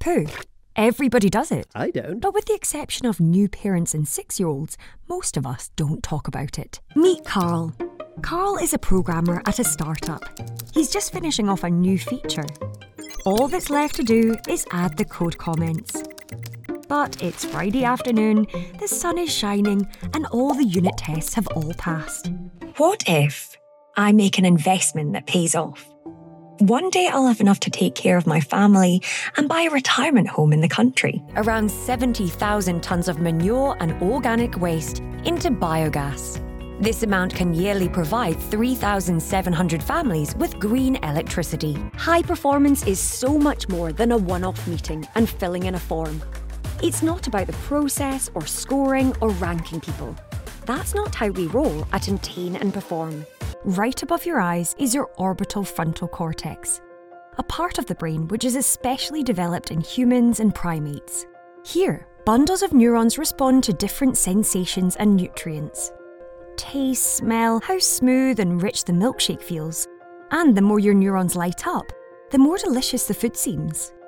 Who? Everybody does it. I don't. But with the exception of new parents and 6-year-olds, most of us don't talk about it. Meet Carl. Carl is a programmer at a startup. He's just finishing off a new feature. All that's left to do is add the code comments. But it's Friday afternoon, the sun is shining, and all the unit tests have all passed. What if I make an investment that pays off? One day I'll have enough to take care of my family and buy a retirement home in the country. Around 70,000 tonnes of manure and organic waste into biogas. This amount can yearly provide 3,700 families with green electricity. High performance is so much more than a one-off meeting and filling in a form. It's not about the process or scoring or ranking people. That's not how we roll at Entain and Perform. Right above your eyes is your orbital frontal cortex, a part of the brain which is especially developed in humans and primates. Here, bundles of neurons respond to different sensations and nutrients. Taste, smell, how smooth and rich the milkshake feels. And the more your neurons light up, the more delicious the food seems.